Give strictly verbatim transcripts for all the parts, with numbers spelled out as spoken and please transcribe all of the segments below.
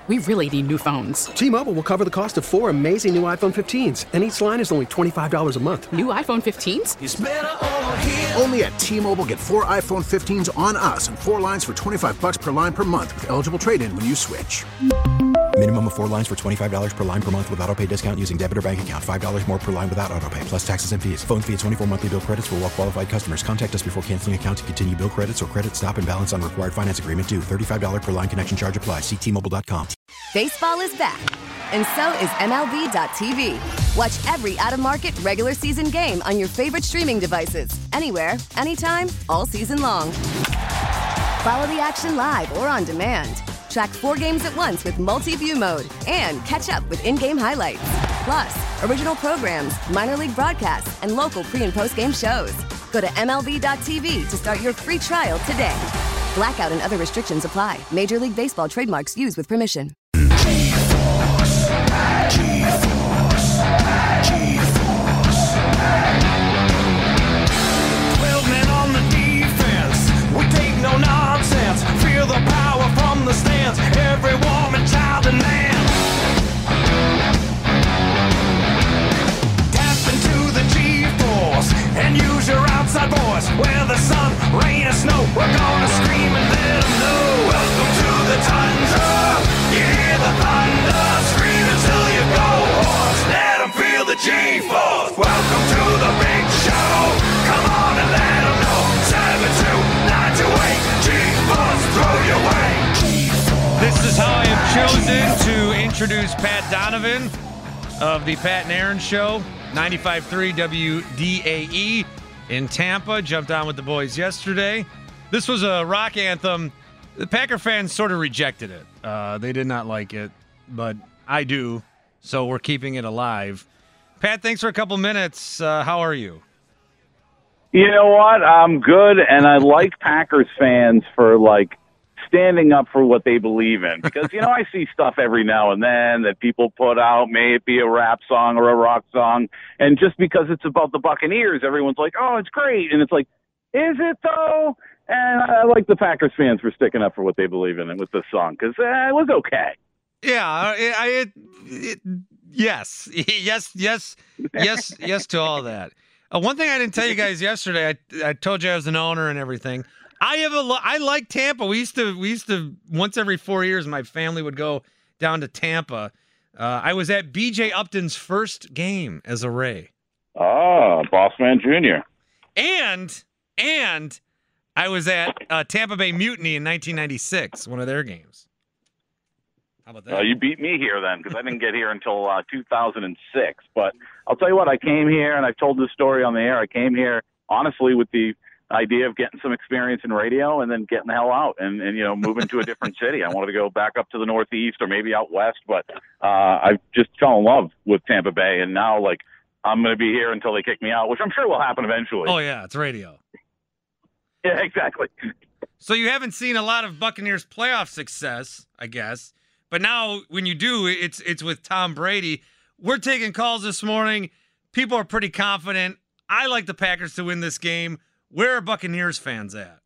We really need new phones. T-Mobile will cover the cost of four amazing new iPhone fifteens, and each line is only twenty-five dollars a month. New iPhone fifteens? It's better over here. Only at T-Mobile, get four iPhone fifteens on us and four lines for twenty-five dollars per line per month with eligible trade-in when you switch. Minimum of four lines for twenty-five dollars per line per month with autopay discount using debit or bank account. five dollars more per line without autopay, plus taxes and fees. Phone fee at twenty-four monthly bill credits for well-qualified customers. Contact us before canceling account to continue bill credits or credit stop and balance on required finance agreement due. thirty-five dollars per line connection charge applies. See T Mobile dot com. Baseball is back, and so is M L B dot T V. Watch every out-of-market regular season game on your favorite streaming devices. Anywhere, anytime, all season long. Follow the action live or on demand. Track four games at once with multi-view mode and catch up with in-game highlights. Plus, original programs, minor league broadcasts, and local pre- and post-game shows. Go to M L B dot T V to start your free trial today. Blackout and other restrictions apply. Major League Baseball trademarks used with permission. G-Force, G-Force, G-Force. Twelve men on the defense. We take no nonsense. Feel the power from the stands. Every woman, child, and man. Tap into the G-Force and use your outside voice. Whether sun, rain, or snow, we're gonna scream and let them know. Welcome to the tundra. You hear the thunder. Scream until you go hoarse. Let them feel the G-Force. Welcome to the big show. Come on and let them know. seven two nine two eight. G-Force, throw your way. This is how I have chosen to introduce Pat Donovan of the Pat and Aaron Show, ninety-five point three W D A E in Tampa. Jumped on with the boys yesterday. This was a rock anthem. The Packer fans sort of rejected it. Uh, they did not like it, but I do, so we're keeping it alive. Pat, thanks for a couple minutes. Uh, how are you? You know what? I'm good, and I like Packers fans for, like, standing up for what they believe in. Because, you know, I see stuff every now and then that people put out, may it be a rap song or a rock song, and just because it's about the Buccaneers, everyone's like, oh, it's great. And it's like, is it, though? And I like the Packers fans for sticking up for what they believe in with this song, because uh, it was okay. Yeah, I, I it, it, yes, yes, yes, yes, yes to all that. Uh, one thing I didn't tell you guys yesterday, I, I told you I was an owner and everything. I have a lo- I like Tampa. We used to we used to once every four years, my family would go down to Tampa. Uh, I was at B J Upton's first game as a Ray. Oh, Bossman Junior And and I was at uh, Tampa Bay Mutiny in nineteen ninety-six, one of their games. How about that? Uh, you beat me here then, because I didn't get here until uh, two thousand six. But I'll tell you what, I came here, and I've told this story on the air. I came here, honestly, with the idea of getting some experience in radio and then getting the hell out and, and you know, moving to a different city. I wanted to go back up to the Northeast or maybe out west, but uh, I just fell in love with Tampa Bay, and now, like, I'm going to be here until they kick me out, which I'm sure will happen eventually. Oh, yeah, it's radio. Yeah, exactly. So you haven't seen a lot of Buccaneers playoff success, I guess. But now when you do, it's it's with Tom Brady. We're taking calls this morning. People are pretty confident. I like the Packers to win this game. Where are Buccaneers fans at?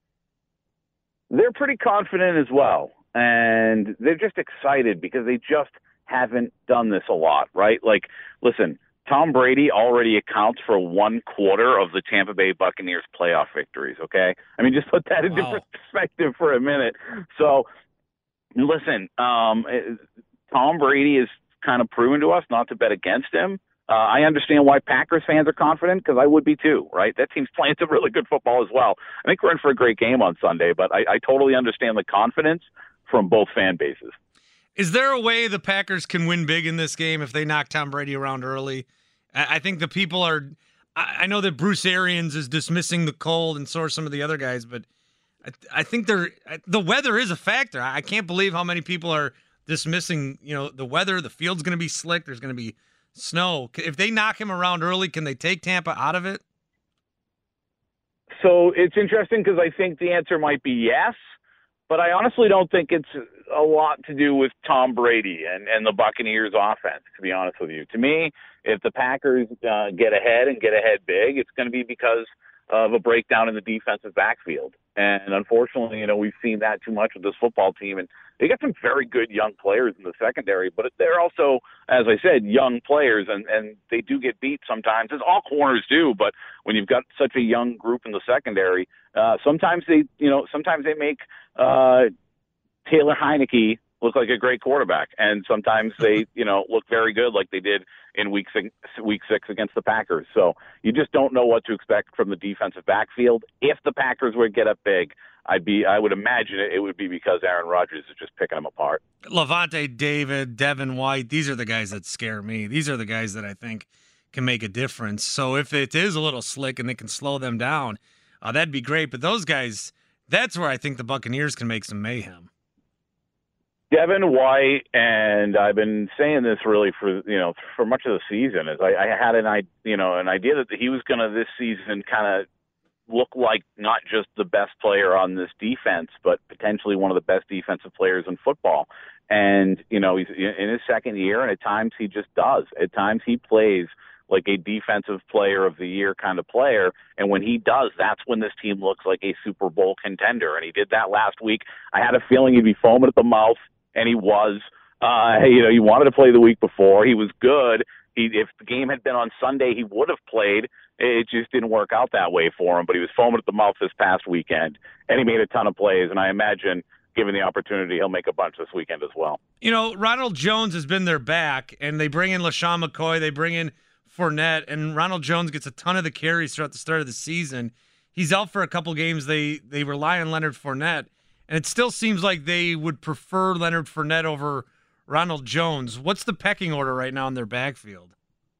They're pretty confident as well. And they're just excited because they just haven't done this a lot, right? Like, listen, Tom Brady already accounts for one quarter of the Tampa Bay Buccaneers playoff victories, okay? I mean, just put that in Wow. different perspective for a minute. So, listen, um, Tom Brady has kind of proven to us not to bet against him. Uh, I understand why Packers fans are confident, because I would be too, right? That team's playing some really good football as well. I think we're in for a great game on Sunday, but I, I totally understand the confidence from both fan bases. Is there a way the Packers can win big in this game if they knock Tom Brady around early? I, I think the people are I, – I know that Bruce Arians is dismissing the cold, and so are some of the other guys, but I, I think they're – the weather is a factor. I, I can't believe how many people are dismissing, you know, the weather. The field's going to be slick. There's going to be – snow. If they knock him around early, can they take Tampa out of it? So it's interesting because I think the answer might be yes, but I honestly don't think it's a lot to do with Tom Brady and, and the Buccaneers offense, to be honest with you. To me, if the Packers uh, get ahead and get ahead big, it's going to be because of a breakdown in the defensive backfield. And unfortunately, you know, we've seen that too much with this football team. And they got some very good young players in the secondary, but they're also, as I said, young players, and, and they do get beat sometimes, as all corners do. But when you've got such a young group in the secondary, uh, sometimes they, you know, sometimes they make uh, Taylor Heineke look like a great quarterback, and sometimes they, you know, look very good, like they did in week six, week six against the Packers. So you just don't know what to expect from the defensive backfield. If the Packers would get up big, I'd be, I would imagine it, it would be because Aaron Rodgers is just picking them apart. Levante David, Devin White, these are the guys that scare me. These are the guys that I think can make a difference. So if it is a little slick and they can slow them down, uh, that'd be great. But those guys, that's where I think the Buccaneers can make some mayhem. Devin White, and I've been saying this really for, you know, for much of the season, is I, I had an I you know an idea that he was going to this season kind of look like not just the best player on this defense, but potentially one of the best defensive players in football. And you know, he's in his second year, and at times he just does. At times he plays like a defensive player of the year kind of player. And when he does, that's when this team looks like a Super Bowl contender. And he did that last week. I had a feeling he'd be foaming at the mouth. And he was, uh, you know, he wanted to play the week before. He was good. He, if the game had been on Sunday, he would have played. It just didn't work out that way for him. But he was foaming at the mouth this past weekend, and he made a ton of plays. And I imagine, given the opportunity, he'll make a bunch this weekend as well. You know, Ronald Jones has been their back, and they bring in LaShawn McCoy, they bring in Fournette, and Ronald Jones gets a ton of the carries throughout the start of the season. He's out for a couple games. They they rely on Leonard Fournette. And it still seems like they would prefer Leonard Fournette over Ronald Jones. What's the pecking order right now in their backfield?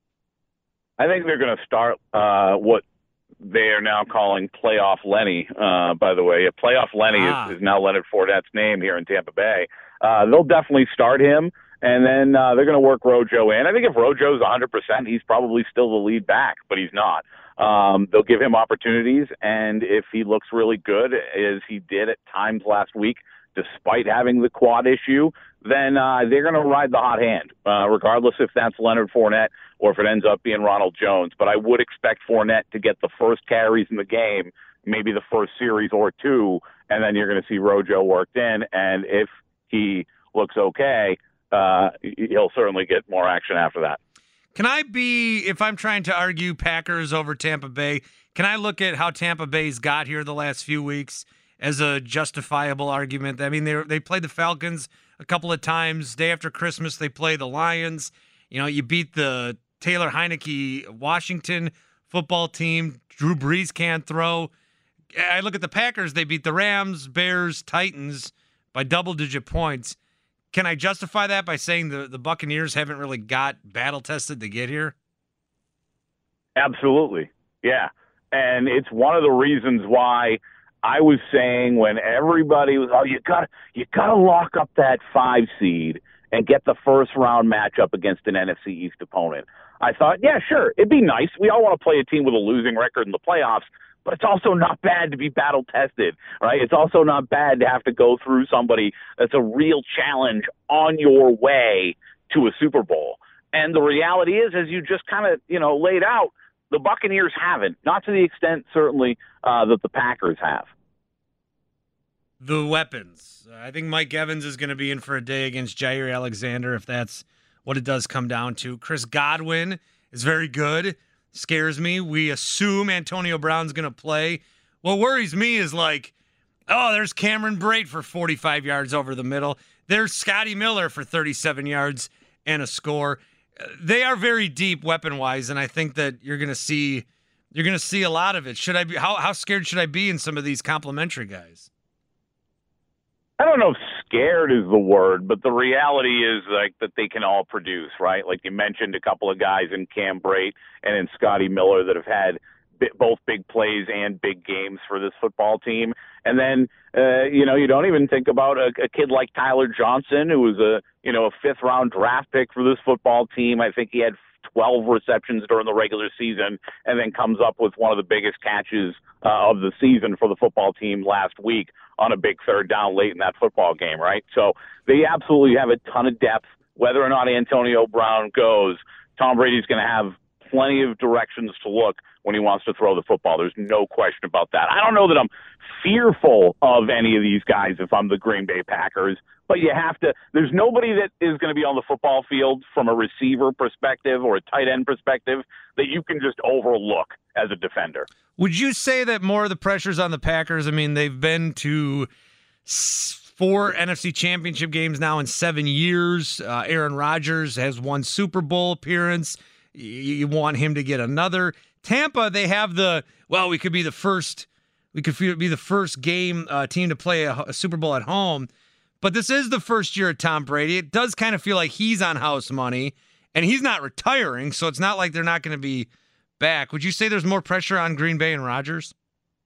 I think they're going to start uh, what they are now calling Playoff Lenny, uh, by the way. Playoff Lenny ah. is, is now Leonard Fournette's name here in Tampa Bay. Uh, they'll definitely start him, and then uh, they're going to work Rojo in. I think if Rojo's one hundred percent, he's probably still the lead back, but he's not. Um, they'll give him opportunities, and if he looks really good, as he did at times last week, despite having the quad issue, then uh, they're going to ride the hot hand, uh, regardless if that's Leonard Fournette or if it ends up being Ronald Jones. But I would expect Fournette to get the first carries in the game, maybe the first series or two, and then you're going to see Rojo worked in, and if he looks okay, uh, he'll certainly get more action after that. Can I be, if I'm trying to argue Packers over Tampa Bay, can I look at how Tampa Bay's got here the last few weeks as a justifiable argument? I mean, they they played the Falcons a couple of times. Day after Christmas, they play the Lions. You know, you beat the Taylor Heineke Washington football team. Drew Brees can't throw. I look at the Packers. They beat the Rams, Bears, Titans by double-digit points. Can I justify that by saying the, the Buccaneers haven't really got battle-tested to get here? Absolutely, yeah. And it's one of the reasons why I was saying when everybody was, oh, you got you got to lock up that five seed and get the first-round matchup against an N F C East opponent. I thought, yeah, sure, it'd be nice. We all want to play a team with a losing record in the playoffs, but it's also not bad to be battle-tested, right? It's also not bad to have to go through somebody that's a real challenge on your way to a Super Bowl. And the reality is, as you just kind of, you know, laid out, the Buccaneers haven't, not to the extent, certainly, uh, that the Packers have. The weapons. I think Mike Evans is going to be in for a day against Jair Alexander, if that's what it does come down to. Chris Godwin is very good. Scares me. We assume Antonio Brown's going to play. What worries me is like, oh, there's Cameron Brate for forty-five yards over the middle. There's Scotty Miller for thirty-seven yards and a score. They are very deep weapon-wise, and I think that you're going to see you're going to see a lot of it. Should I be how how scared should I be in some of these complimentary guys? I don't know if scared is the word, but the reality is like that they can all produce, right? Like you mentioned a couple of guys in Cam Brate and in Scotty Miller that have had both big plays and big games for this football team. And then, uh, you know, you don't even think about a, a kid like Tyler Johnson, who was a, you know, a fifth round draft pick for this football team. I think he had twelve receptions during the regular season and then comes up with one of the biggest catches uh, of the season for the football team last week on a big third down late in that football game, right? So they absolutely have a ton of depth. Whether or not Antonio Brown goes, Tom Brady's going to have plenty of directions to look when he wants to throw the football. There's no question about that. I don't know that I'm fearful of any of these guys if I'm the Green Bay Packers, but you have to – there's nobody that is going to be on the football field from a receiver perspective or a tight end perspective that you can just overlook as a defender. Would you say that more of the pressure's on the Packers? I mean, they've been to four N F C Championship games now in seven years. Uh, Aaron Rodgers has one Super Bowl appearance. You want him to get another. Tampa, they have the, well, we could be the first – we could be the first game uh, team to play a, a Super Bowl at home. But this is the first year of Tom Brady. It does kind of feel like he's on house money, and he's not retiring, so it's not like they're not going to be back. Would you say there's more pressure on Green Bay and Rodgers?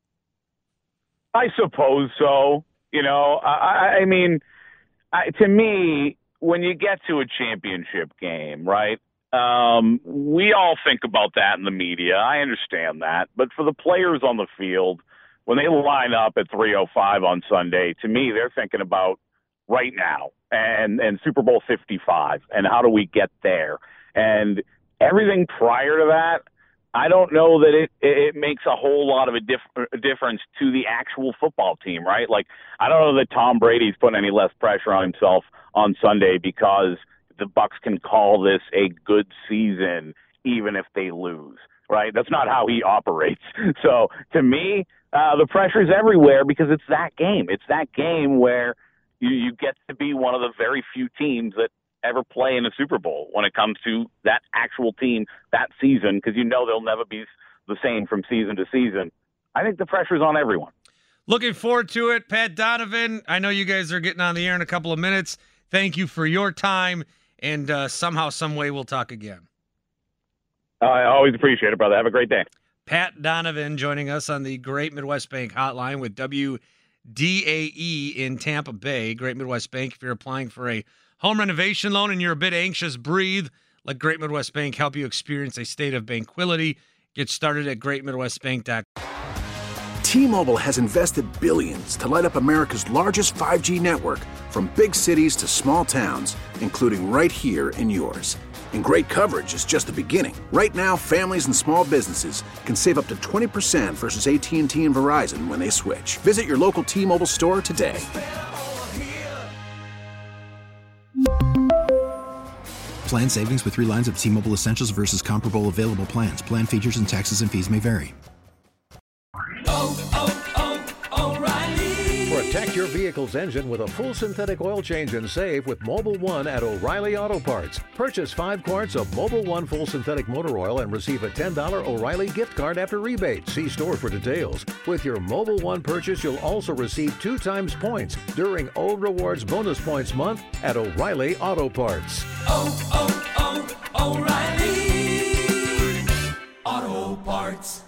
I suppose so. You know, I, I mean, I, to me, when you get to a championship game, right, um, we all think about that in the media. I understand that. But for the players on the field, when they line up at three oh five on Sunday, to me, they're thinking about right now and, and Super Bowl fifty-five and how do we get there. And everything prior to that, I don't know that it, it makes a whole lot of a, diff- a difference to the actual football team, right? Like, I don't know that Tom Brady's putting any less pressure on himself on Sunday because the Bucs can call this a good season even if they lose, right? That's not how he operates. So to me, uh, the pressure's everywhere because it's that game. It's that game where you, you get to be one of the very few teams that ever play in a Super Bowl when it comes to that actual team that season, because you know they'll never be the same from season to season. I think the pressure's on everyone. Looking forward to it. Pat Donovan, I know you guys are getting on the air in a couple of minutes. Thank you for your time, and uh, somehow, some way, we'll talk again. I always appreciate it, brother. Have a great day. Pat Donovan joining us on the Great Midwest Bank hotline with W D A E in Tampa Bay. Great Midwest Bank, if you're applying for a home renovation loan and you're a bit anxious, breathe. Let Great Midwest Bank help you experience a state of banquility. Get started at great midwest bank dot com. T-Mobile has invested billions to light up America's largest five G network, from big cities to small towns, including right here in yours. And great coverage is just the beginning. Right now, families and small businesses can save up to twenty percent versus A T and T and Verizon when they switch. Visit your local T-Mobile store today. Plan savings with three lines of T-Mobile Essentials versus comparable available plans. Plan features and taxes and fees may vary. Oh, oh, oh, O'Reilly. Protect your vehicle's engine with a full synthetic oil change and save with Mobil one at O'Reilly Auto Parts. Purchase five quarts of Mobil one full synthetic motor oil and receive a ten dollars O'Reilly gift card after rebate. See store for details. With your Mobil one purchase, you'll also receive two times points during O Rewards Bonus Points Month at O'Reilly Auto Parts. Oh, oh, oh, O'Reilly Auto Parts.